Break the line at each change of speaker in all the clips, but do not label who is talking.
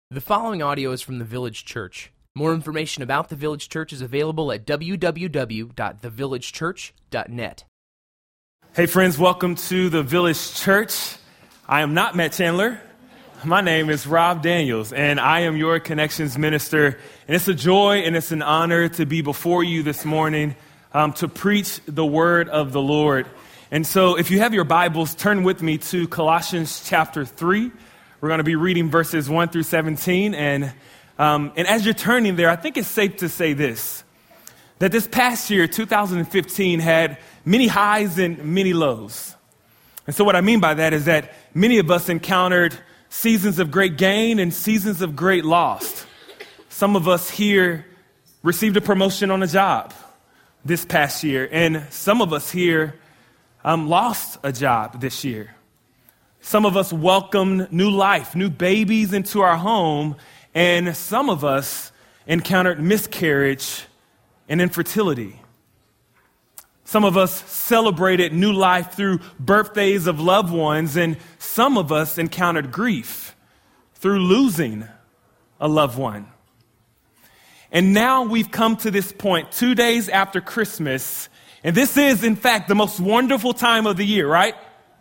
The following audio is from the Village Church. More information about the Village Church is available at www.thevillagechurch.net.
Hey friends, welcome to the Village Church. I am not Matt Chandler. My name is Rob Daniels, and I am your Connections Minister. And it's a joy and it's an honor to be before you this morning to preach the word of the Lord. And so if you have your Bibles, turn with me to Colossians chapter 3. We're going to be reading verses 1 through 17. And as you're turning there, I think it's safe to say this, that this past year, 2015, had many highs and many lows. And so what I mean by that is that many of us encountered seasons of great gain and seasons of great loss. Some of us here received a promotion on a job this past year, and some of us here lost a job this year. Some of us welcomed new life, new babies into our home, and some of us encountered miscarriage and infertility. Some of us celebrated new life through birthdays of loved ones, and some of us encountered grief through losing a loved one. And now we've come to this point, 2 days after Christmas, and this is, in fact, the most wonderful time of the year, right?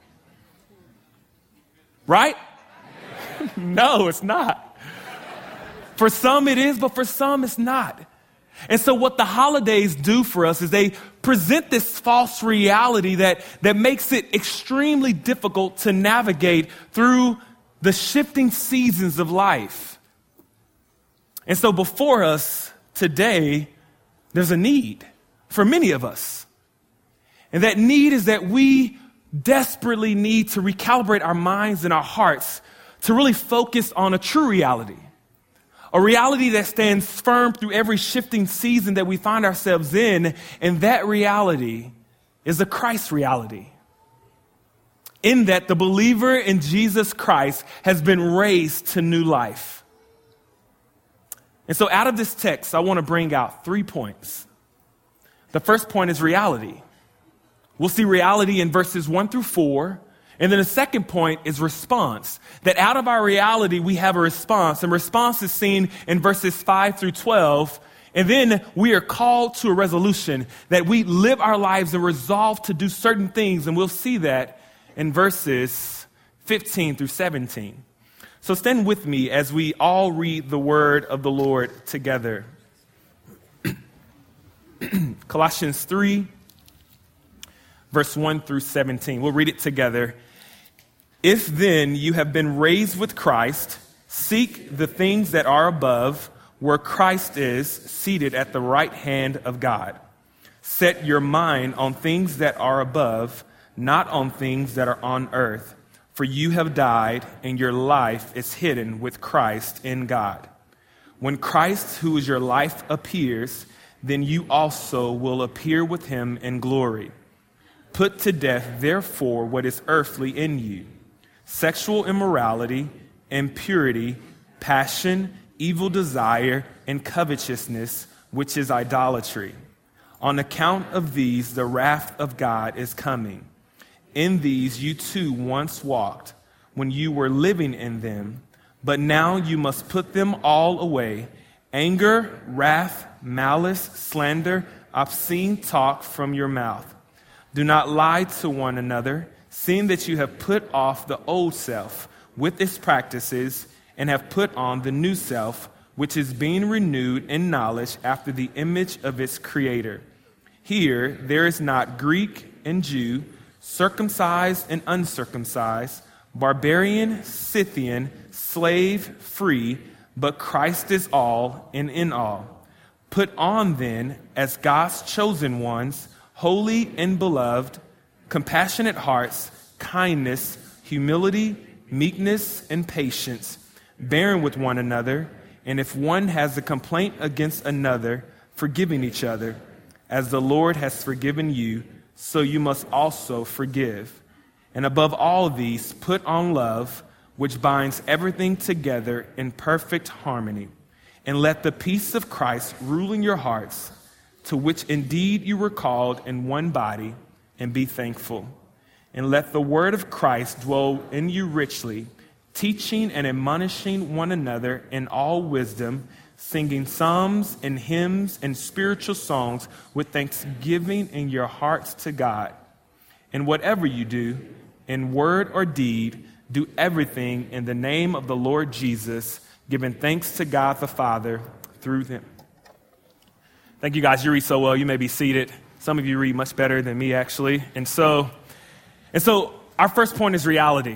Right? No, it's not. For some it is, but for some it's not. And so what the holidays do for us is they present this false reality that makes it extremely difficult to navigate through the shifting seasons of life. And so before us today, there's a need for many of us. And that need is that we desperately need to recalibrate our minds and our hearts to really focus on a true reality. A reality that stands firm through every shifting season that we find ourselves in, and that reality is a Christ reality. In that the believer in Jesus Christ has been raised to new life. And so out of this text, I want to bring out 3 points. The first point is reality. We'll see reality in verses 1 through 4. And then the second point is response. That out of our reality, we have a response. And response is seen in verses 5 through 12. And then we are called to a resolution that we live our lives and resolve to do certain things. And we'll see that in verses 15 through 17. So stand with me as we all read the word of the Lord together. Colossians 3. Verse 1 through 17. We'll read it together. If then you have been raised with Christ, seek the things that are above, where Christ is, seated at the right hand of God. Set your mind on things that are above, not on things that are on earth. For you have died, and your life is hidden with Christ in God. When Christ, who is your life, appears, then you also will appear with him in glory. Put to death, therefore, what is earthly in you: sexual immorality, impurity, passion, evil desire, and covetousness, which is idolatry. On account of these, the wrath of God is coming. In these you too once walked, when you were living in them, but now you must put them all away: anger, wrath, malice, slander, obscene talk from your mouth. Do not lie to one another, seeing that you have put off the old self with its practices and have put on the new self, which is being renewed in knowledge after the image of its creator. Here there is not Greek and Jew, circumcised and uncircumcised, barbarian, Scythian, slave, free, but Christ is all and in all. Put on then, as God's chosen ones, holy and beloved, compassionate hearts, kindness, humility, meekness, and patience, bearing with one another, and if one has a complaint against another, forgiving each other. As the Lord has forgiven you, so you must also forgive. And above all these, put on love, which binds everything together in perfect harmony. And let the peace of Christ rule in your hearts, to which indeed you were called in one body, and be thankful. And let the word of Christ dwell in you richly, teaching and admonishing one another in all wisdom, singing psalms and hymns and spiritual songs with thanksgiving in your hearts to God. And whatever you do, in word or deed, do everything in the name of the Lord Jesus, giving thanks to God the Father through him. Thank you guys. You read so well. You may be seated. Some of you read much better than me, actually. And so our first point is reality.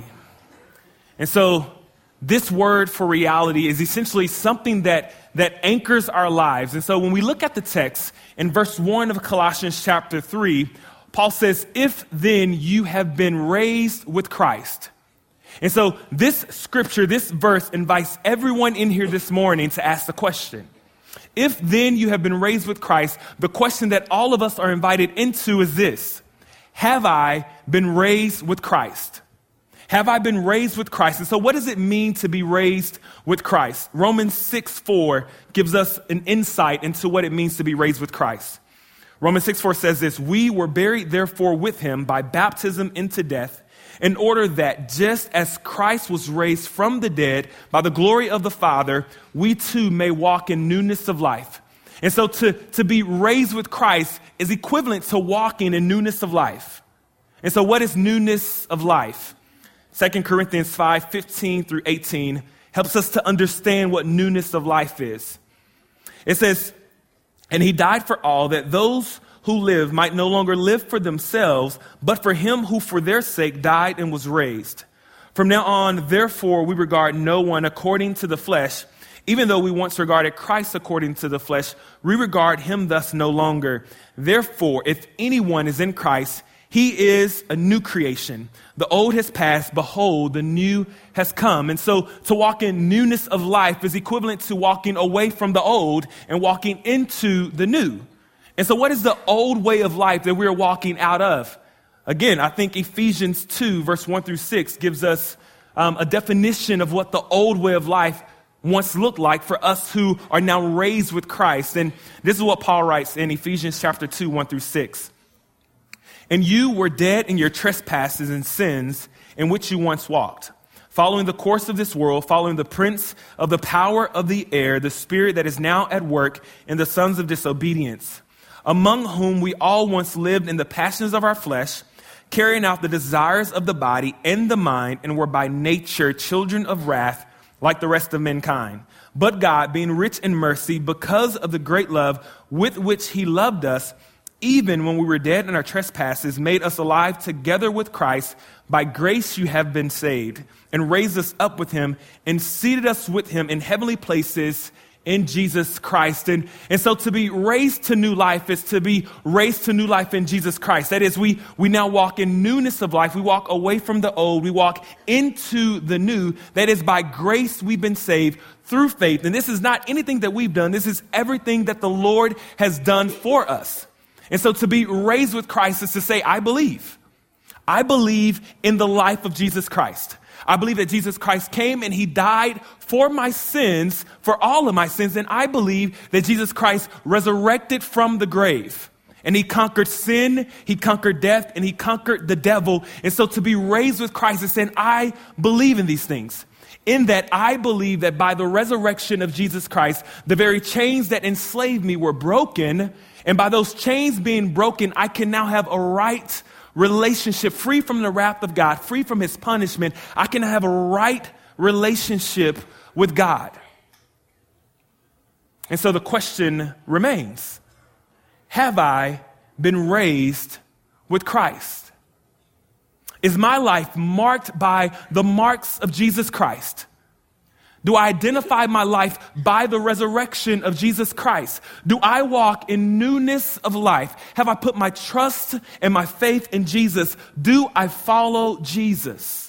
And so this word for reality is essentially something that anchors our lives. And so when we look at the text in verse 1 of Colossians chapter 3, Paul says, if then you have been raised with Christ. And so this scripture, this verse invites everyone in here this morning to ask the question. If then you have been raised with Christ, the question that all of us are invited into is this: have I been raised with Christ? Have I been raised with Christ? And so what does it mean to be raised with Christ? Romans 6:4 gives us an insight into what it means to be raised with Christ. Romans 6:4 says this: we were buried therefore with him by baptism into death, in order that just as Christ was raised from the dead by the glory of the Father, we too may walk in newness of life. And so to be raised with Christ is equivalent to walking in newness of life. And so what is newness of life? 2 Corinthians 5:15 through 18 helps us to understand what newness of life is. It says, and he died for all, that those who live might no longer live for themselves, but for him who for their sake died and was raised. From now on, therefore, we regard no one according to the flesh. Even though we once regarded Christ according to the flesh, we regard him thus no longer. Therefore, if anyone is in Christ, he is a new creation. The old has passed. Behold, the new has come. And so to walk in newness of life is equivalent to walking away from the old and walking into the new. And so what is the old way of life that we're walking out of? Again, I think Ephesians 2, verse 1 through 6 gives us a definition of what the old way of life once looked like for us who are now raised with Christ. And this is what Paul writes in Ephesians chapter 2, 1 through 6. And you were dead in your trespasses and sins in which you once walked, following the course of this world, following the prince of the power of the air, the spirit that is now at work in the sons of disobedience, among whom we all once lived in the passions of our flesh, carrying out the desires of the body and the mind, and were by nature children of wrath like the rest of mankind. But God, being rich in mercy, because of the great love with which he loved us, even when we were dead in our trespasses, made us alive together with Christ. By grace you have been saved, and raised us up with him, and seated us with him in heavenly places in Jesus Christ. And so to be raised to new life is to be raised to new life in Jesus Christ. That is, we now walk in newness of life. We walk away from the old. We walk into the new. That is, by grace we've been saved through faith. And this is not anything that we've done. This is everything that the Lord has done for us. And so to be raised with Christ is to say, I believe. I believe in the life of Jesus Christ. I believe that Jesus Christ came and he died for my sins, for all of my sins. And I believe that Jesus Christ resurrected from the grave. And he conquered sin, he conquered death, and he conquered the devil. And so to be raised with Christ is saying, I believe in these things. In that I believe that by the resurrection of Jesus Christ, the very chains that enslaved me were broken. And by those chains being broken, I can now have a right relationship, free from the wrath of God, free from his punishment. I can have a right relationship with God. And so the question remains, have I been raised with Christ? Is my life marked by the marks of Jesus Christ? Do I identify my life by the resurrection of Jesus Christ? Do I walk in newness of life? Have I put my trust and my faith in Jesus? Do I follow Jesus?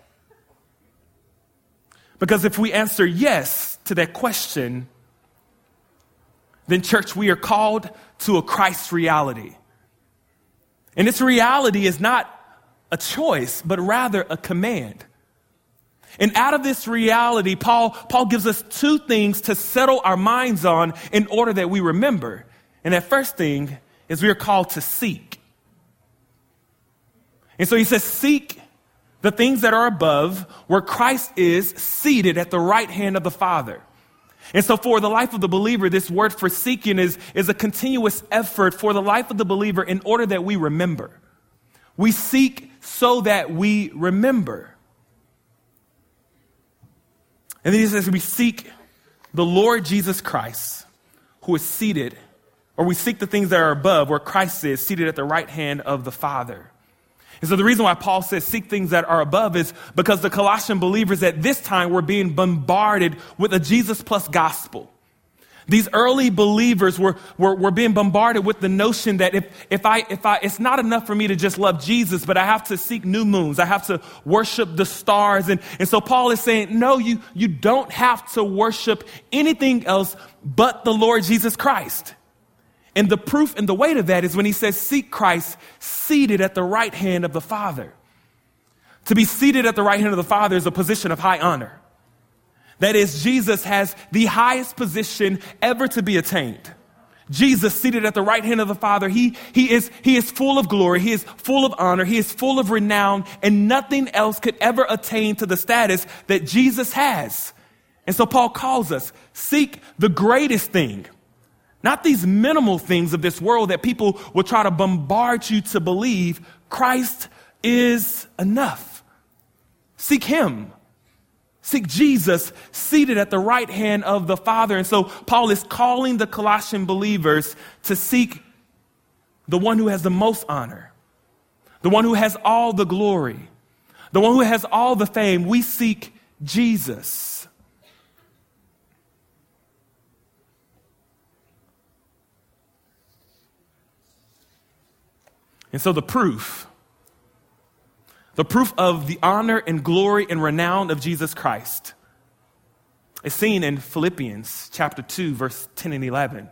Because if we answer yes to that question, then church, we are called to a Christ reality. And this reality is not a choice, but rather a command. And out of this reality, Paul gives us two things to settle our minds on in order that we remember. And that first thing is we are called to seek. And so he says, seek the things that are above, where Christ is seated at the right hand of the Father. And so for the life of the believer, this word for seeking is a continuous effort for the life of the believer in order that we remember. We seek so that we remember. And then he says we seek the Lord Jesus Christ, who is seated, or we seek the things that are above, where Christ is seated at the right hand of the Father. And so the reason why Paul says seek things that are above is because the Colossian believers at this time were being bombarded with a Jesus plus gospel. These early believers were being bombarded with the notion that if I it's not enough for me to just love Jesus, but I have to seek new moons. I have to worship the stars. And so Paul is saying, no, you don't have to worship anything else but the Lord Jesus Christ. And the proof and the weight of that is when he says, seek Christ seated at the right hand of the Father. To be seated at the right hand of the Father is a position of high honor. That is, Jesus has the highest position ever to be attained. Jesus seated at the right hand of the Father. He is full of glory. He is full of honor. He is full of renown, and nothing else could ever attain to the status that Jesus has. And so Paul calls us, seek the greatest thing. Not these minimal things of this world that people will try to bombard you to believe. Christ is enough. Seek him. Seek Jesus seated at the right hand of the Father. And so Paul is calling the Colossian believers to seek the one who has the most honor, the one who has all the glory, the one who has all the fame. We seek Jesus. And so the proof of the honor and glory and renown of Jesus Christ is seen in Philippians chapter 2, verse 10 and 11.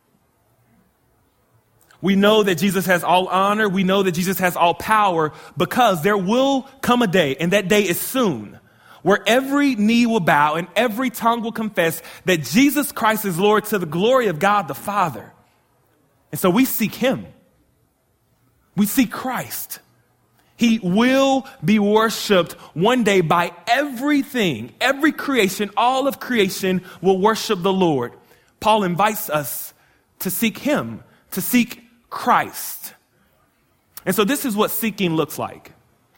We know that Jesus has all honor. We know that Jesus has all power because there will come a day, and that day is soon, where every knee will bow and every tongue will confess that Jesus Christ is Lord to the glory of God the Father. And so we seek him. We seek Christ. He will be worshiped one day by everything. Every creation, all of creation will worship the Lord. Paul invites us to seek him, to seek Christ. And so this is what seeking looks like.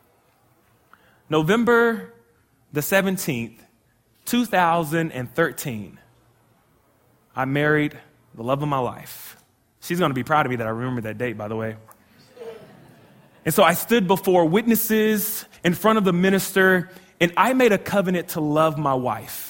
November the 17th, 2013, I married the love of my life. She's going to be proud of me that I remember that date, by the way. And so I stood before witnesses in front of the minister, and I made a covenant to love my wife.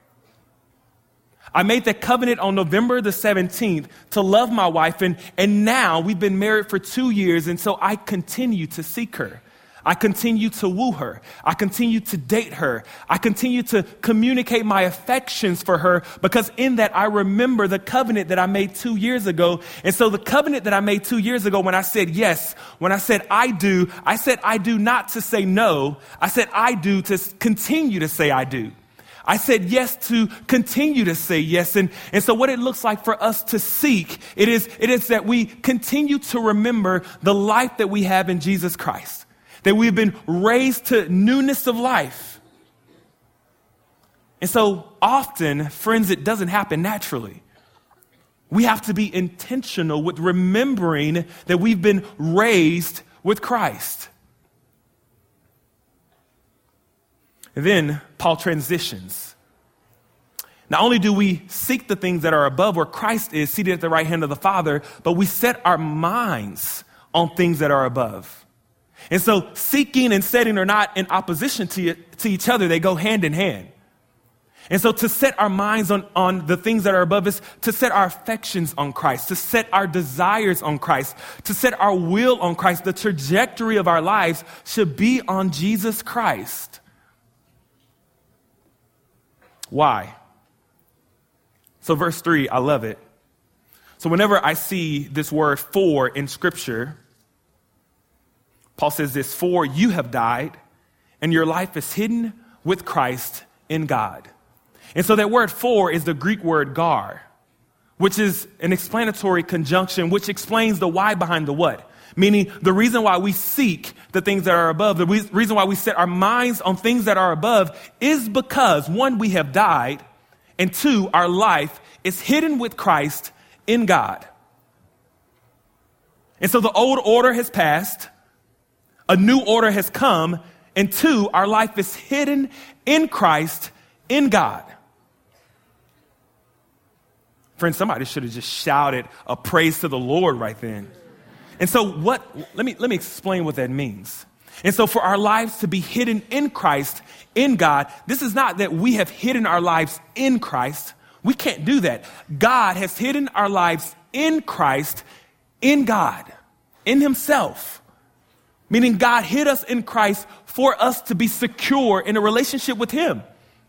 I made that covenant on November the 17th to love my wife, and now we've been married for 2 years, and so I continue to seek her. I continue to woo her. I continue to date her. I continue to communicate my affections for her because in that I remember the covenant that I made 2 years ago. And so the covenant that I made 2 years ago when I said yes, when I said I do not to say no. I said I do to continue to say I do. I said yes to continue to say yes. And so what it looks like for us to seek, it is that we continue to remember the life that we have in Jesus Christ. That we've been raised to newness of life. And so often, friends, it doesn't happen naturally. We have to be intentional with remembering that we've been raised with Christ. And then Paul transitions. Not only do we seek the things that are above where Christ is seated at the right hand of the Father, but we set our minds on things that are above. And so seeking and setting are not in opposition to each other. They go hand in hand. And so to set our minds on the things that are above us, to set our affections on Christ, to set our desires on Christ, to set our will on Christ, the trajectory of our lives should be on Jesus Christ. Why? So verse 3, I love it. So whenever I see this word for in Scripture, Paul says this, for you have died and your life is hidden with Christ in God. And so that word for is the Greek word gar, which is an explanatory conjunction, which explains the why behind the what. Meaning the reason why we seek the things that are above, the reason why we set our minds on things that are above is because, one, we have died, and two, our life is hidden with Christ in God. And so the old order has passed, a new order has come, and two, our life is hidden in Christ in God. Friends, somebody should have just shouted a praise to the Lord right then. And so let me explain what that means. And so for our lives to be hidden in Christ, in God, this is not that we have hidden our lives in Christ. We can't do that. God has hidden our lives in Christ, in God, in himself. Meaning God hid us in Christ for us to be secure in a relationship with him.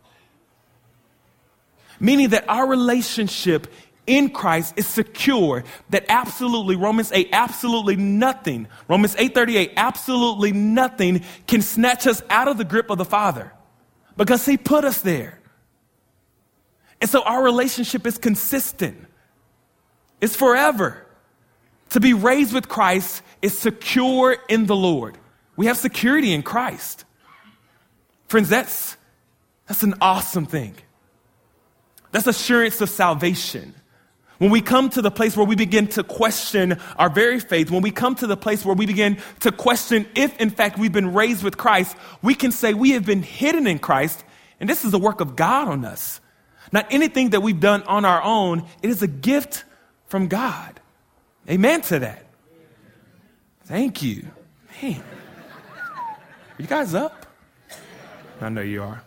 Meaning that our relationship in Christ is secure, that absolutely, Romans 8, absolutely nothing, Romans 8:38, absolutely nothing can snatch us out of the grip of the Father because he put us there. And so our relationship is consistent. It's forever. To be raised with Christ is secure in the Lord. We have security in Christ. Friends, that's an awesome thing. That's assurance of salvation. When we come to the place where we begin to question our very faith, when we come to the place where we begin to question if, in fact, we've been raised with Christ, we can say we have been hidden in Christ, and this is the work of God on us. Not anything that we've done on our own. It is a gift from God. Amen to that. Thank you. Man. Are you guys up? I know you are.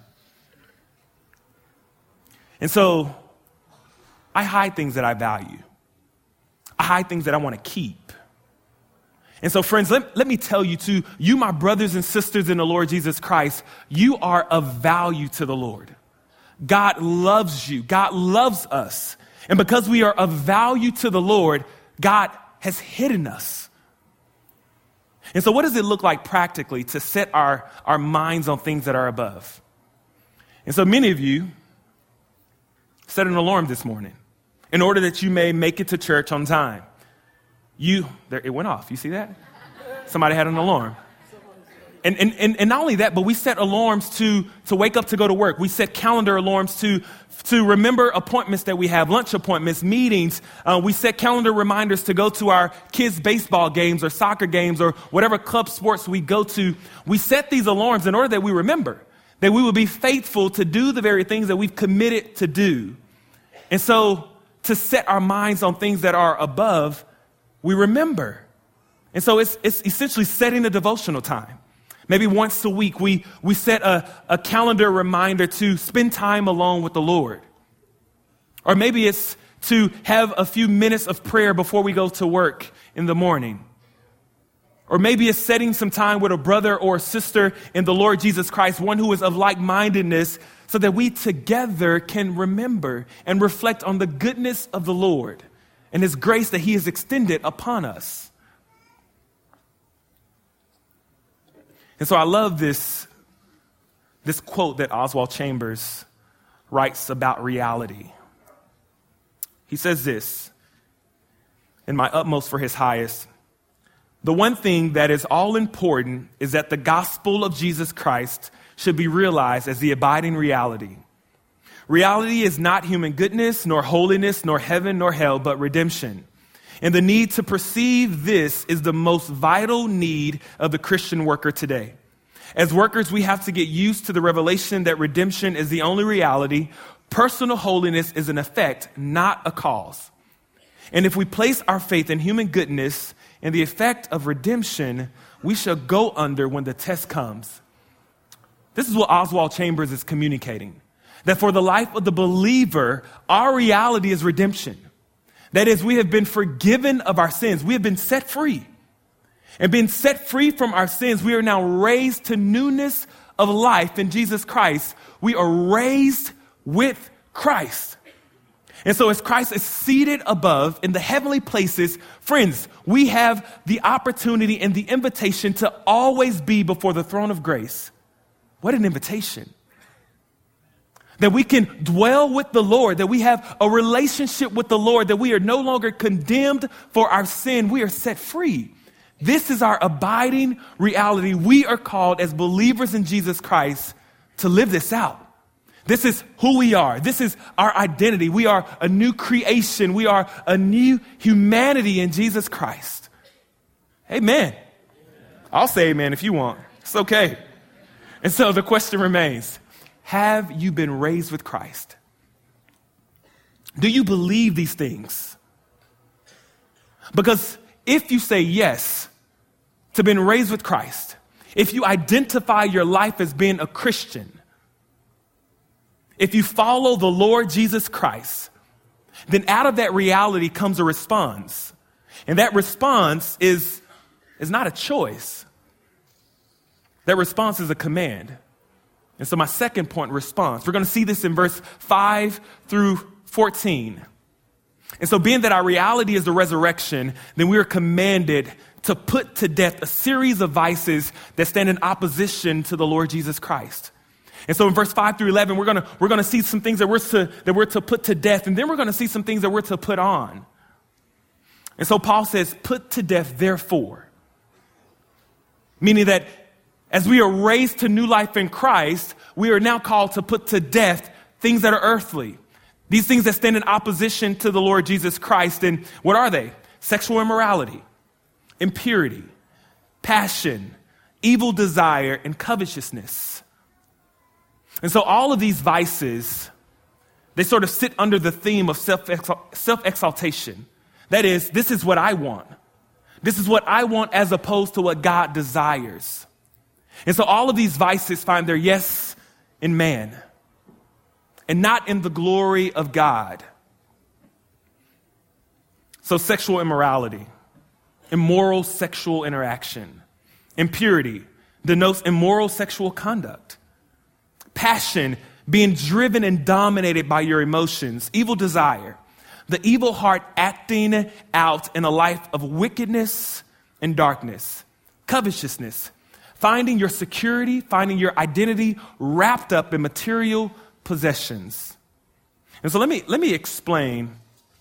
And so I hide things that I value. I hide things that I want to keep. And so, friends, let me tell you too, you, my brothers and sisters in the Lord Jesus Christ, you are of value to the Lord. God loves you. God loves us. And because we are of value to the Lord, God has hidden us. And so what does it look like practically to set our minds on things that are above? And so many of you set an alarm this morning in order that you may make it to church on time. It went off. You see that? Somebody had an alarm. And not only that, but we set alarms to wake up to go to work. We set calendar alarms to remember appointments that we have, lunch appointments, meetings. We set calendar reminders to go to our kids' baseball games or soccer games or whatever club sports we go to. We set these alarms in order that we remember, that we will be faithful to do the very things that we've committed to do. And so to set our minds on things that are above, we remember. And so it's essentially setting a devotional time. Maybe once a week, we set a calendar reminder to spend time alone with the Lord. Or maybe it's to have a few minutes of prayer before we go to work in the morning. Or maybe it's setting some time with a brother or a sister in the Lord Jesus Christ, one who is of like-mindedness, so that we together can remember and reflect on the goodness of the Lord and his grace that he has extended upon us. And so I love this quote that Oswald Chambers writes about reality. He says this, "In my utmost for his highest, the one thing that is all important is that the gospel of Jesus Christ should be realized as the abiding reality. Reality is not human goodness, nor holiness, nor heaven, nor hell, but redemption. And the need to perceive this is the most vital need of the Christian worker today. As workers, we have to get used to the revelation that redemption is the only reality. Personal holiness is an effect, not a cause. And if we place our faith in human goodness and the effect of redemption, we shall go under when the test comes." This is what Oswald Chambers is communicating. That for the life of the believer, our reality is redemption. That is, we have been forgiven of our sins. We have been set free. And being set free from our sins, we are now raised to newness of life in Jesus Christ. We are raised with Christ. And so as Christ is seated above in the heavenly places, friends, we have the opportunity and the invitation to always be before the throne of grace. What an invitation. That we can dwell with the Lord, that we have a relationship with the Lord, that we are no longer condemned for our sin. We are set free. This is our abiding reality. We are called as believers in Jesus Christ to live this out. This is who we are. This is our identity. We are a new creation. We are a new humanity in Jesus Christ. Amen. I'll say amen if you want. It's okay. And so the question remains, have you been raised with Christ? Do you believe these things? Because if you say yes to being raised with Christ, if you identify your life as being a Christian, if you follow the Lord Jesus Christ, then out of that reality comes a response. And that response is not a choice. That response is a command. And so my second point, response. We're going to see this in verse 5 through 14. And so being that our reality is the resurrection, then we are commanded to put to death a series of vices that stand in opposition to the Lord Jesus Christ. And so in verse 5 through 11, we're going to see some things that we're to put to death, and then we're going to see some things that we're to put on. And so Paul says, put to death, therefore. Meaning that as we are raised to new life in Christ, we are now called to put to death things that are earthly. These things that stand in opposition to the Lord Jesus Christ. And what are they? Sexual immorality, impurity, passion, evil desire, and covetousness. And so all of these vices, they sort of sit under the theme of self-exaltation. That is, this is what I want. This is what I want as opposed to what God desires. And so all of these vices find their yes in man and not in the glory of God. So sexual immorality, immoral sexual interaction, impurity denotes immoral sexual conduct. Passion, being driven and dominated by your emotions. Evil desire, the evil heart acting out in a life of wickedness and darkness. Covetousness, finding your security, finding your identity wrapped up in material possessions. And so let me explain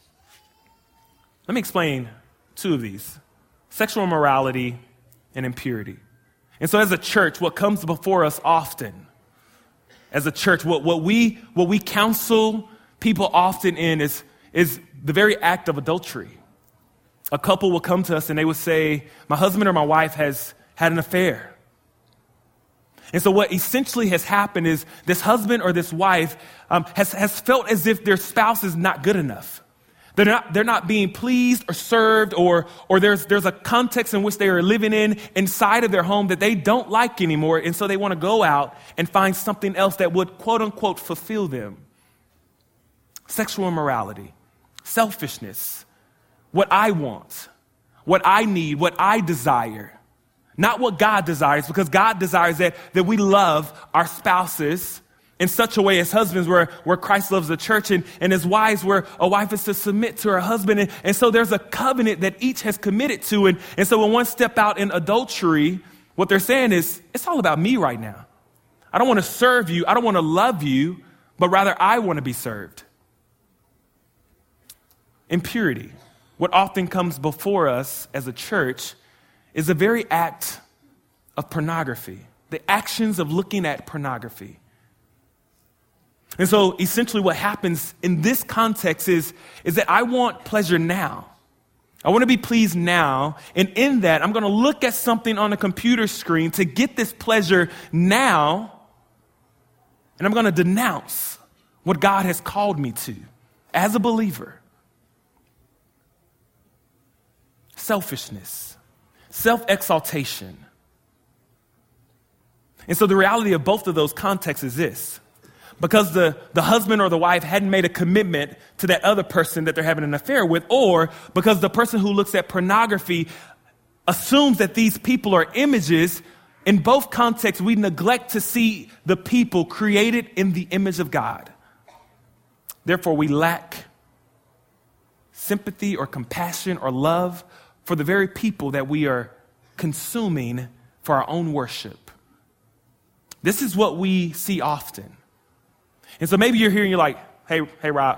two of these: sexual immorality and impurity. And so as a church, what comes before us often, as a church, what we counsel people often in is the very act of adultery. A couple will come to us and they would say, my husband or my wife has had an affair. And so what essentially has happened is this husband or this wife has felt as if their spouse is not good enough. They're not being pleased or served, or there's a context in which they are living inside of their home that they don't like anymore. And so they want to go out and find something else that would, quote unquote, fulfill them. Sexual immorality, selfishness, what I want, what I need, what I desire. Not what God desires, because God desires that we love our spouses in such a way as husbands where Christ loves the church, and as wives where a wife is to submit to her husband. And so there's a covenant that each has committed to. And so when one step out in adultery, what they're saying is, it's all about me right now. I don't want to serve you. I don't want to love you, but rather I want to be served. Impurity, what often comes before us as a church, is the very act of pornography, the actions of looking at pornography. And so essentially what happens in this context is that I want pleasure now. I want to be pleased now. And in that, I'm going to look at something on a computer screen to get this pleasure now. And I'm going to denounce what God has called me to as a believer. Selfishness, self-exaltation. And so the reality of both of those contexts is this. Because the husband or the wife hadn't made a commitment to that other person that they're having an affair with, or because the person who looks at pornography assumes that these people are images, in both contexts, we neglect to see the people created in the image of God. Therefore, we lack sympathy or compassion or love for the very people that we are consuming for our own worship. This is what we see often. And so maybe you're here and you're like, hey, Rob,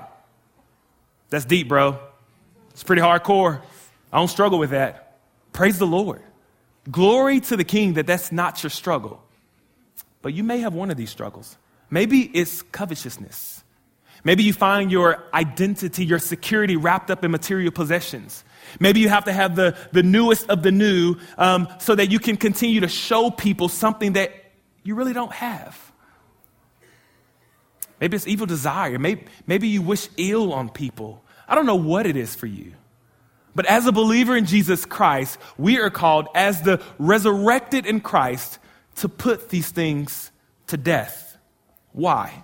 that's deep, bro. It's pretty hardcore. I don't struggle with that. Praise the Lord. Glory to the King that that's not your struggle. But you may have one of these struggles. Maybe it's covetousness. Maybe you find your identity, your security wrapped up in material possessions. Maybe you have to have the newest of the new so that you can continue to show people something that you really don't have. Maybe it's evil desire. Maybe you wish ill on people. I don't know what it is for you. But as a believer in Jesus Christ, we are called as the resurrected in Christ to put these things to death. Why?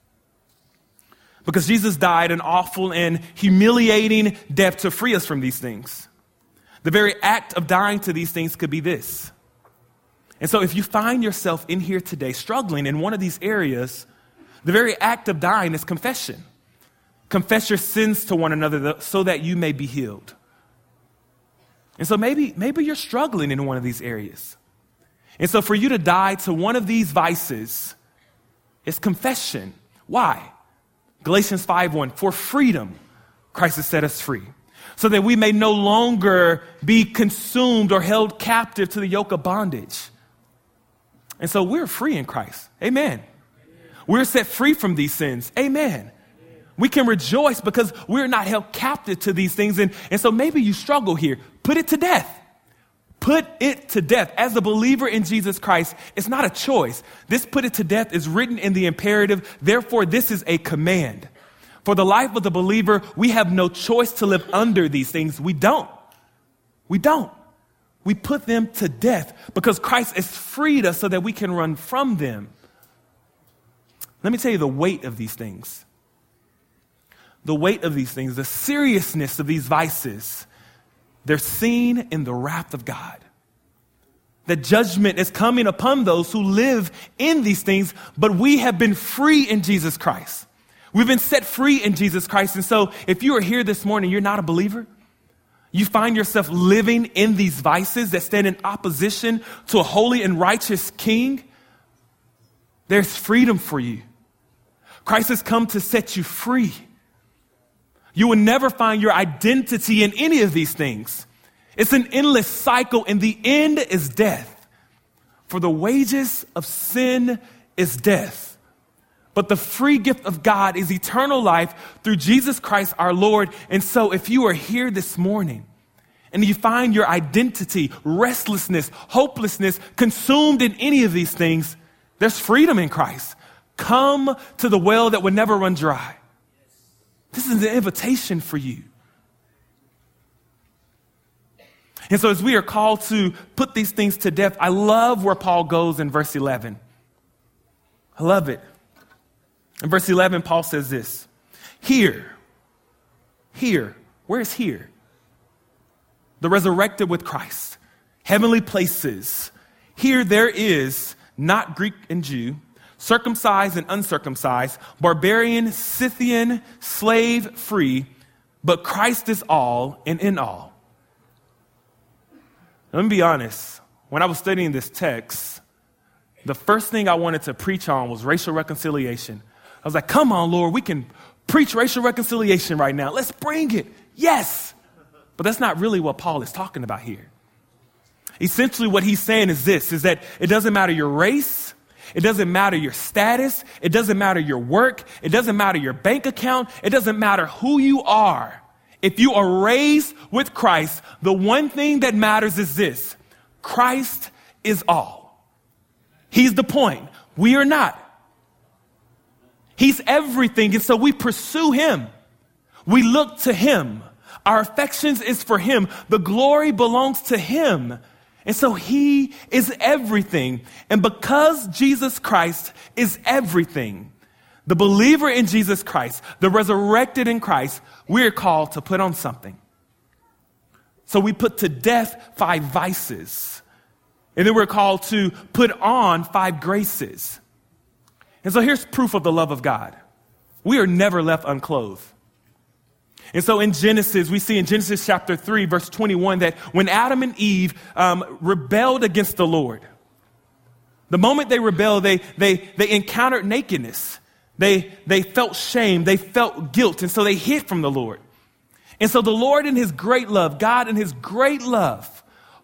Because Jesus died an awful and humiliating death to free us from these things. The very act of dying to these things could be this. And so if you find yourself in here today struggling in one of these areas, the very act of dying is confession. Confess your sins to one another so that you may be healed. And so maybe you're struggling in one of these areas. And so for you to die to one of these vices is confession. Why? Galatians 5:1, for freedom, Christ has set us free, so that we may no longer be consumed or held captive to the yoke of bondage. And so we're free in Christ. Amen. We're set free from these sins. Amen. We can rejoice because we're not held captive to these things. And so maybe you struggle here. Put it to death. Put it to death. As a believer in Jesus Christ, it's not a choice. This put it to death is written in the imperative. Therefore, this is a command. For the life of the believer, we have no choice to live under these things. We don't. We don't. We put them to death because Christ has freed us so that we can run from them. Let me tell you the weight of these things. The weight of these things, the seriousness of these vices, they're seen in the wrath of God. The judgment is coming upon those who live in these things, but we have been free in Jesus Christ. We've been set free in Jesus Christ. And so if you are here this morning, you're not a believer, you find yourself living in these vices that stand in opposition to a holy and righteous King, there's freedom for you. Christ has come to set you free. You will never find your identity in any of these things. It's an endless cycle, and the end is death. For the wages of sin is death. But the free gift of God is eternal life through Jesus Christ our Lord. And so if you are here this morning and you find your identity, restlessness, hopelessness, consumed in any of these things, there's freedom in Christ. Come to the well that will never run dry. This is an invitation for you. And so as we are called to put these things to death, I love where Paul goes in verse 11. I love it. In verse 11, Paul says this, here, where is here? The resurrected with Christ, heavenly places. Here there is not Greek and Jew, circumcised and uncircumcised, barbarian, Scythian, slave, free, but Christ is all and in all. Let me be honest. When I was studying this text, the first thing I wanted to preach on was racial reconciliation. I was like, come on, Lord, we can preach racial reconciliation right now. Let's bring it. Yes. But that's not really what Paul is talking about here. Essentially, what he's saying is this, is that it doesn't matter your race. It doesn't matter your status. It doesn't matter your work. It doesn't matter your bank account. It doesn't matter who you are. If you are raised with Christ, the one thing that matters is this. Christ is all. He's the point. We are not. He's everything. And so we pursue him. We look to him. Our affections is for him. The glory belongs to him. And so he is everything. And because Jesus Christ is everything, the believer in Jesus Christ, the resurrected in Christ, we're called to put on something. So we put to death 5 vices. And then we're called to put on 5 graces. And so here's proof of the love of God. We are never left unclothed. And so in Genesis, we see in Genesis chapter 3, verse 21, that when Adam and Eve rebelled against the Lord, the moment they rebelled, they encountered nakedness. They felt shame. They felt guilt. And so they hid from the Lord. And so the Lord in his great love, God in his great love,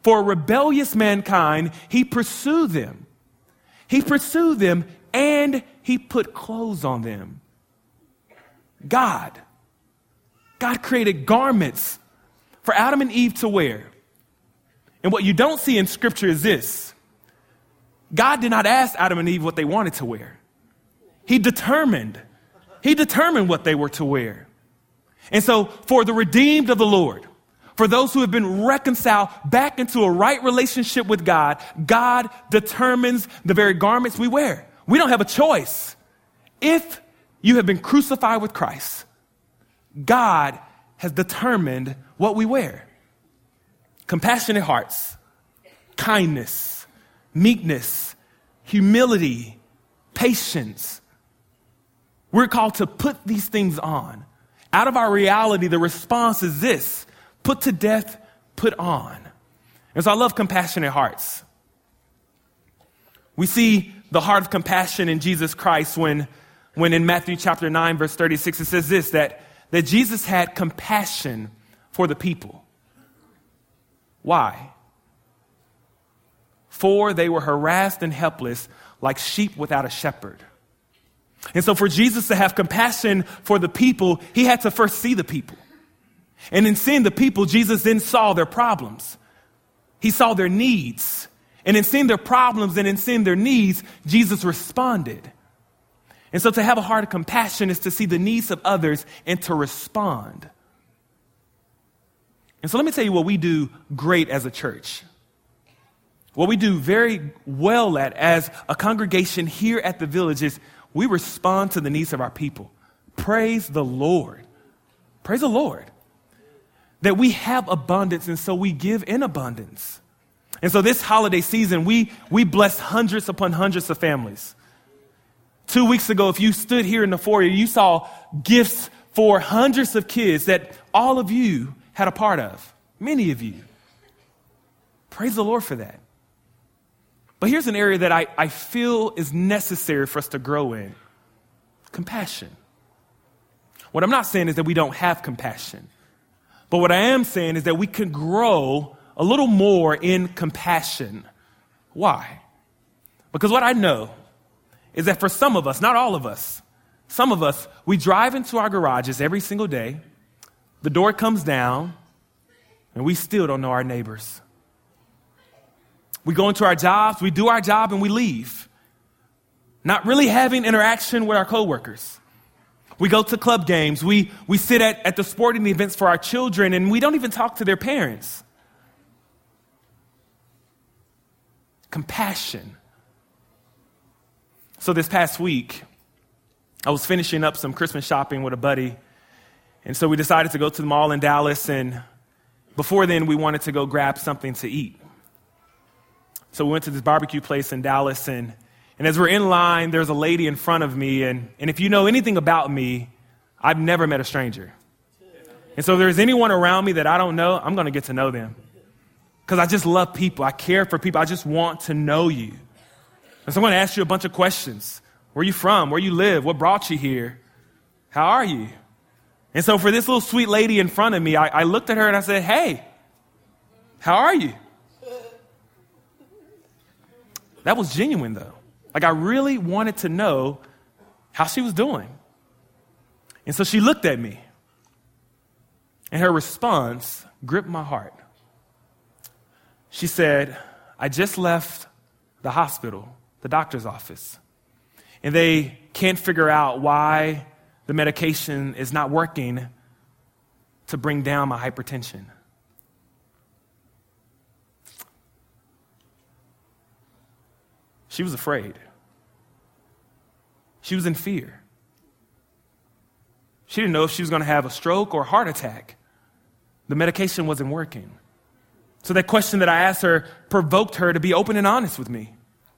for rebellious mankind, he pursued them. He pursued them and he put clothes on them. God created garments for Adam and Eve to wear. And what you don't see in Scripture is this. God did not ask Adam and Eve what they wanted to wear. He determined what they were to wear. And so for the redeemed of the Lord, for those who have been reconciled back into a right relationship with God, God determines the very garments we wear. We don't have a choice. If you have been crucified with Christ, God has determined what we wear. Compassionate hearts, kindness, meekness, humility, patience. We're called to put these things on. Out of our reality, the response is this: put to death, put on. And so I love compassionate hearts. We see the heart of compassion in Jesus Christ when in Matthew chapter 9, verse 36, it says this, that Jesus had compassion for the people. Why? For they were harassed and helpless like sheep without a shepherd. And so for Jesus to have compassion for the people, he had to first see the people. And in seeing the people, Jesus then saw their problems. He saw their needs. And in seeing their problems and in seeing their needs, Jesus responded. And so to have a heart of compassion is to see the needs of others and to respond. And so let me tell you what we do great as a church. What we do very well at as a congregation here at the Village is we respond to the needs of our people. Praise the Lord. Praise the Lord. That we have abundance, and so we give in abundance. And so this holiday season, we blessed hundreds upon hundreds of families. 2 weeks ago, if you stood here in the foyer, you saw gifts for hundreds of kids that all of you had a part of. Many of you. Praise the Lord for that. But here's an area that I feel is necessary for us to grow in. Compassion. What I'm not saying is that we don't have compassion. But what I am saying is that we can grow a little more in compassion. Why? Because what I know is that for some of us, not all of us, some of us, we drive into our garages every single day, the door comes down, and we still don't know our neighbors. We go into our jobs, we do our job, and we leave, not really having interaction with our coworkers. We go to club games, we sit at the sporting events for our children, and we don't even talk to their parents. Compassion. So this past week, I was finishing up some Christmas shopping with a buddy, and so we decided to go to the mall in Dallas, and before then, we wanted to go grab something to eat. So we went to this barbecue place in Dallas, and as we're in line, there's a lady in front of me, and if you know anything about me, I've never met a stranger. And so if there's anyone around me that I don't know, I'm going to get to know them. Because I just love people. I care for people. I just want to know you. And so I'm going to ask you a bunch of questions. Where are you from? Where you live? What brought you here? How are you? And so for this little sweet lady in front of me, I looked at her and I said, hey, how are you? That was genuine, though. Like, I really wanted to know how she was doing. And so she looked at me, and her response gripped my heart. She said, I just left the hospital, the doctor's office, and they can't figure out why the medication is not working to bring down my hypertension. She was afraid. She was in fear. She didn't know if she was going to have a stroke or a heart attack. The medication wasn't working. So that question that I asked her provoked her to be open and honest with me.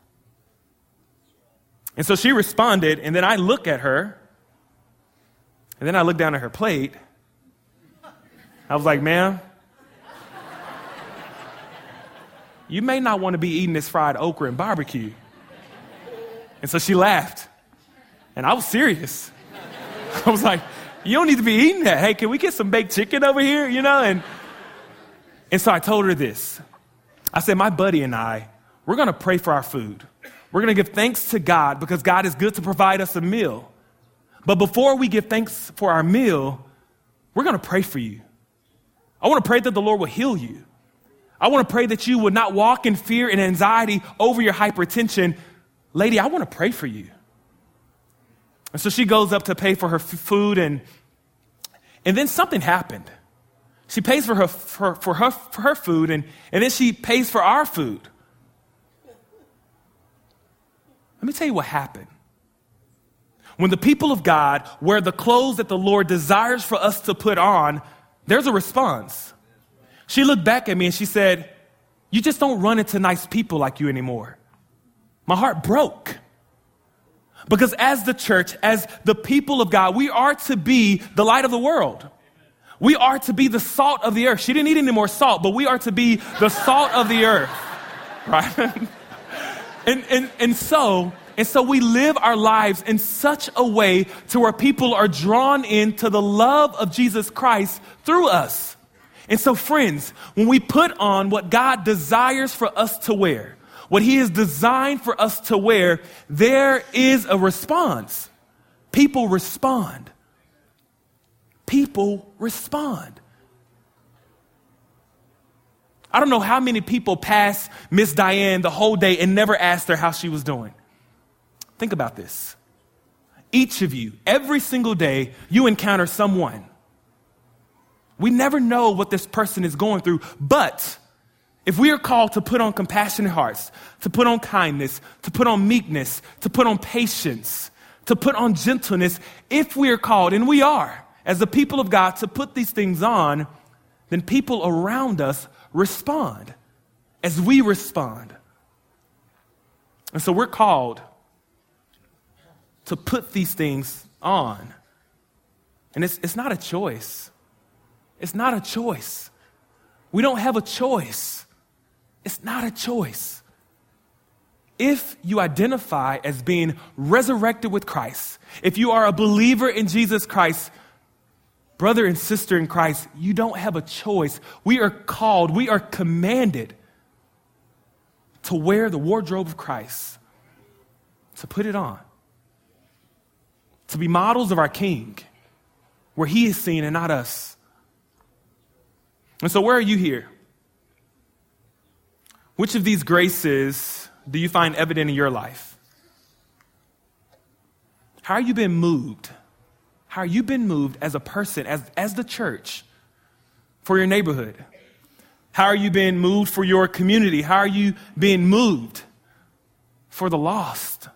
And so she responded, and then I look at her, and then I look down at her plate. I was like, ma'am, you may not want to be eating this fried okra and barbecue. And so she laughed. And I was serious. I was like, you don't need to be eating that. Hey, can we get some baked chicken over here? You know? And so I told her this. I said, my buddy and I, we're going to pray for our food. We're going to give thanks to God because God is good to provide us a meal. But before we give thanks for our meal, we're going to pray for you. I want to pray that the Lord will heal you. I want to pray that you would not walk in fear and anxiety over your hypertension. Lady, I want to pray for you. And so she goes up to pay for her food, and then something happened. She pays for her food, and then she pays for our food. Let me tell you what happened. When the people of God wear the clothes that the Lord desires for us to put on, there's a response. She looked back at me and she said, you just don't run into nice people like you anymore. My heart broke. Because as the church, as the people of God, we are to be the light of the world. We are to be the salt of the earth. She didn't need any more salt, but we are to be the salt of the earth. Right? And so we live our lives in such a way to where people are drawn into the love of Jesus Christ through us. And so, friends, when we put on what God desires for us to wear, what he has designed for us to wear, there is a response. People respond. People respond. I don't know how many people pass Miss Diane the whole day and never asked her how she was doing. Think about this. Each of you, every single day, you encounter someone. We never know what this person is going through, but if we are called to put on compassionate hearts, to put on kindness, to put on meekness, to put on patience, to put on gentleness, if we are called, and we are, as the people of God, to put these things on, then people around us respond as we respond. And so we're called to put these things on. And it's not a choice. It's not a choice. We don't have a choice. It's not a choice. If you identify as being resurrected with Christ, if you are a believer in Jesus Christ, brother and sister in Christ, you don't have a choice. We are called, we are commanded to wear the wardrobe of Christ, to put it on, to be models of our King, where he is seen and not us. And so where are you here? Which of these graces do you find evident in your life? How are you being moved? How are you being moved as a person, as the church, for your neighborhood? How are you being moved for your community? How are you being moved for the lost?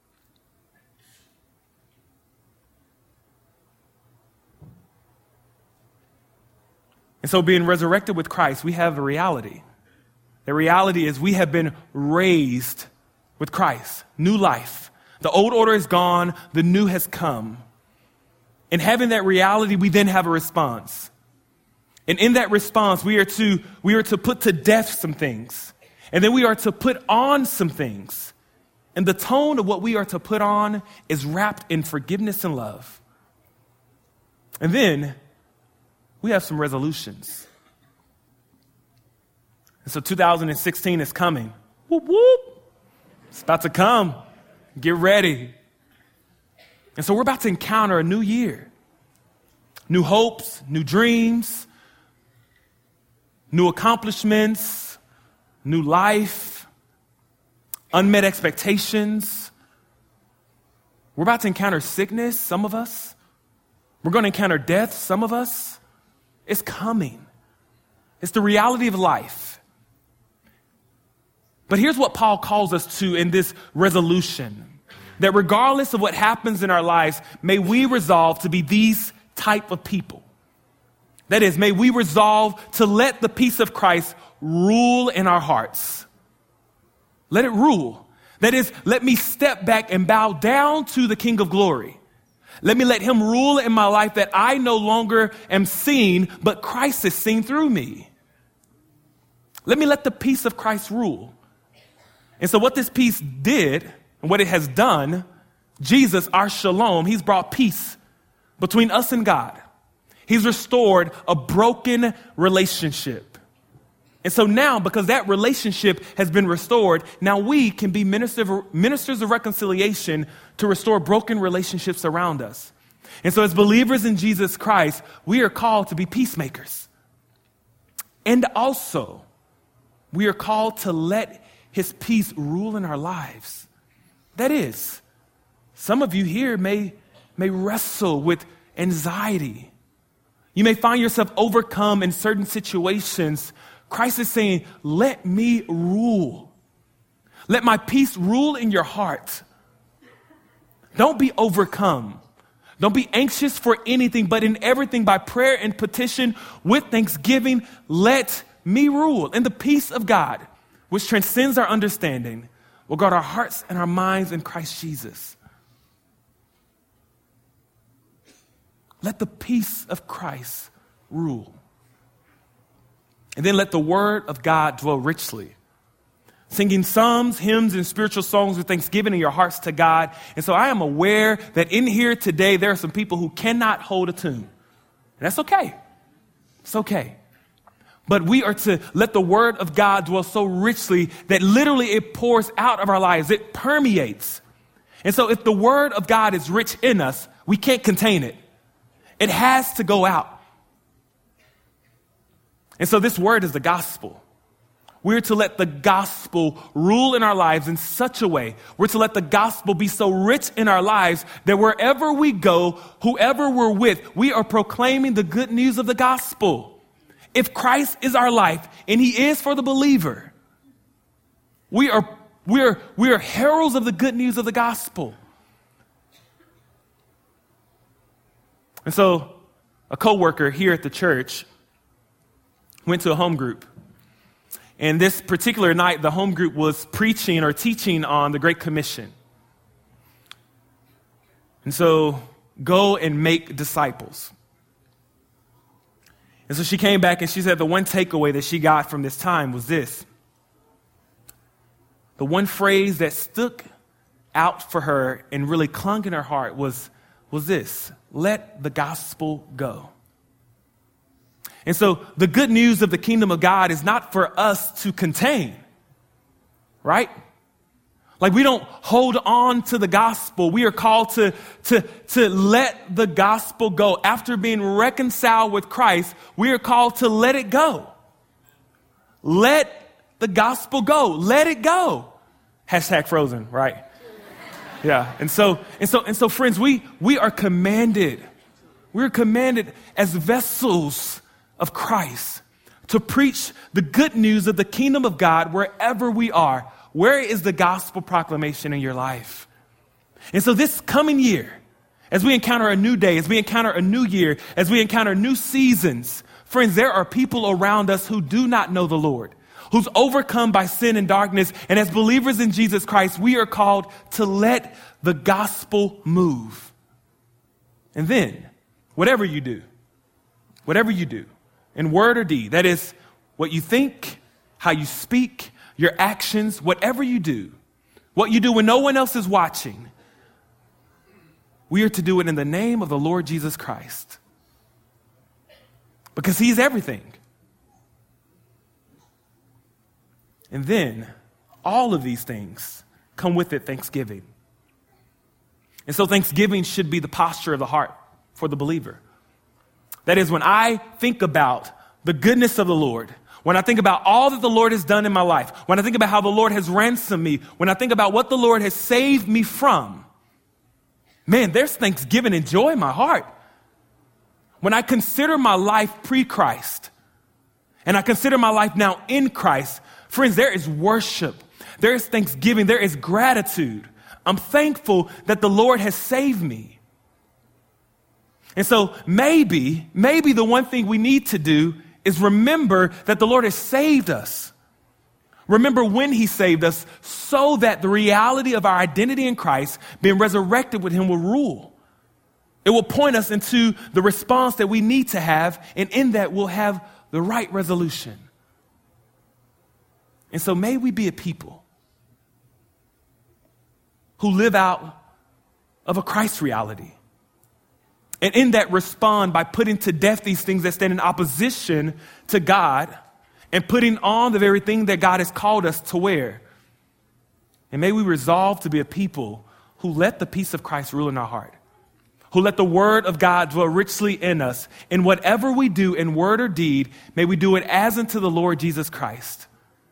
And so being resurrected with Christ, we have a reality. The reality is we have been raised with Christ, new life. The old order is gone, the new has come. And having that reality, we then have a response. And in that response, we are to put to death some things. And then we are to put on some things. And the tone of what we are to put on is wrapped in forgiveness and love. And then we have some resolutions. And so 2016 is coming. Whoop, whoop. It's about to come. Get ready. And so we're about to encounter a new year. New hopes, new dreams, new accomplishments, new life, unmet expectations. We're about to encounter sickness, some of us. We're going to encounter death, some of us. It's coming. It's the reality of life. But here's what Paul calls us to in this resolution. That regardless of what happens in our lives, may we resolve to be these type of people. That is, may we resolve to let the peace of Christ rule in our hearts. Let it rule. That is, let me step back and bow down to the King of Glory. Let me let him rule in my life, that I no longer am seen, but Christ is seen through me. Let me let the peace of Christ rule. And so what this peace did, and what it has done, Jesus, our shalom, he's brought peace between us and God. He's restored a broken relationship. And so now, because that relationship has been restored, now we can be ministers of reconciliation to restore broken relationships around us. And so as believers in Jesus Christ, we are called to be peacemakers. And also, we are called to let his peace rule in our lives. That is, some of you here may wrestle with anxiety. You may find yourself overcome in certain situations. Christ is saying, let me rule. Let my peace rule in your heart. Don't be overcome. Don't be anxious for anything, but in everything by prayer and petition with thanksgiving, let me rule. And the peace of God, which transcends our understanding, will guard our hearts and our minds in Christ Jesus. Let the peace of Christ rule. And then let the word of God dwell richly. Singing psalms, hymns, and spiritual songs with thanksgiving in your hearts to God. And so I am aware that in here today, there are some people who cannot hold a tune. And that's okay. It's okay. But we are to let the word of God dwell so richly that literally it pours out of our lives. It permeates. And so if the word of God is rich in us, we can't contain it. It has to go out. And so this word is the gospel. We're to let the gospel rule in our lives in such a way. We're to let the gospel be so rich in our lives that wherever we go, whoever we're with, we are proclaiming the good news of the gospel. If Christ is our life, and he is for the believer, we are heralds of the good news of the gospel. And so a coworker here at the church went to a home group. And this particular night, the home group was preaching or teaching on the Great Commission. And so, go and make disciples. And so she came back and she said the one takeaway that she got from this time was this. The one phrase that stuck out for her and really clung in her heart was this: let the gospel go. And so the good news of the kingdom of God is not for us to contain, right? Like we don't hold on to the gospel. We are called to let the gospel go. After being reconciled with Christ, we are called to let it go. Let the gospel go. Let it go. Hashtag frozen, right? Yeah. And so friends, we are commanded. We're commanded as vessels of Christ to preach the good news of the kingdom of God wherever we are. Where is the gospel proclamation in your life? And so this coming year, as we encounter a new day, as we encounter a new year, as we encounter new seasons, friends, there are people around us who do not know the Lord, who's overcome by sin and darkness. And as believers in Jesus Christ, we are called to let the gospel move. And then, whatever you do, in word or deed, that is what you think, how you speak, your actions, whatever you do, what you do when no one else is watching, we are to do it in the name of the Lord Jesus Christ. Because he's everything. And then all of these things come with it thanksgiving. And so thanksgiving should be the posture of the heart for the believer. That is, when I think about the goodness of the Lord, when I think about all that the Lord has done in my life, when I think about how the Lord has ransomed me, when I think about what the Lord has saved me from, man, there's thanksgiving and joy in my heart. When I consider my life pre-Christ and I consider my life now in Christ, friends, there is worship, there is thanksgiving, there is gratitude. I'm thankful that the Lord has saved me. And so maybe the one thing we need to do is remember that the Lord has saved us. Remember when he saved us so that the reality of our identity in Christ, being resurrected with him, will rule. It will point us into the response that we need to have, and in that we'll have the right resolution. And so may we be a people who live out of a Christ reality. And in that respond by putting to death these things that stand in opposition to God and putting on the very thing that God has called us to wear. And may we resolve to be a people who let the peace of Christ rule in our heart, who let the word of God dwell richly in us. In whatever we do in word or deed, may we do it as unto the Lord Jesus Christ.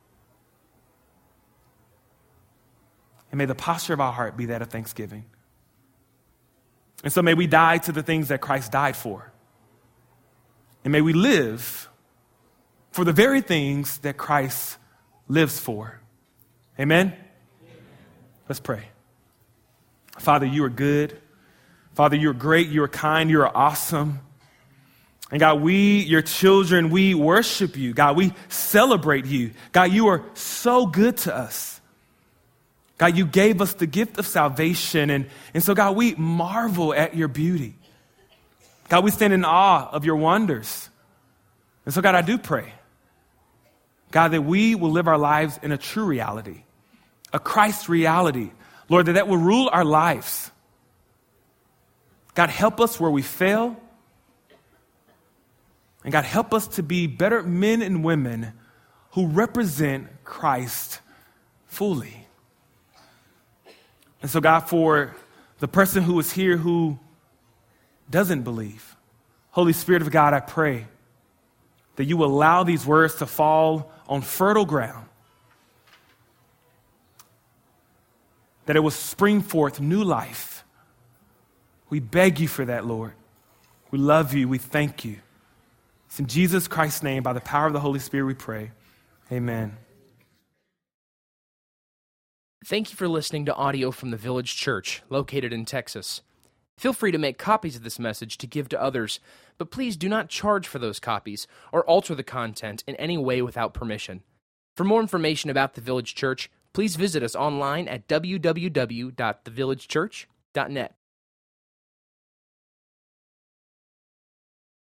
And may the posture of our heart be that of thanksgiving. And so may we die to the things that Christ died for. And may we live for the very things that Christ lives for. Amen? Let's pray. Father, you are good. Father, you are great. You are kind. You are awesome. And God, we, your children, we worship you. God, we celebrate you. God, you are so good to us. God, you gave us the gift of salvation. And so, God, we marvel at your beauty. God, we stand in awe of your wonders. And so, God, I do pray, God, that we will live our lives in a true reality, a Christ reality. Lord, that will rule our lives. God, help us where we fail. And God, help us to be better men and women who represent Christ fully. And so, God, for the person who is here who doesn't believe, Holy Spirit of God, I pray that you will allow these words to fall on fertile ground, that it will spring forth new life. We beg you for that, Lord. We love you. We thank you. It's in Jesus Christ's name, by the power of the Holy Spirit, we pray. Amen.
Thank you for listening to audio from the Village Church, located in Texas. Feel free to make copies of this message to give to others, but please do not charge for those copies or alter the content in any way without permission. For more information about the Village Church, please visit us online at www.thevillagechurch.net.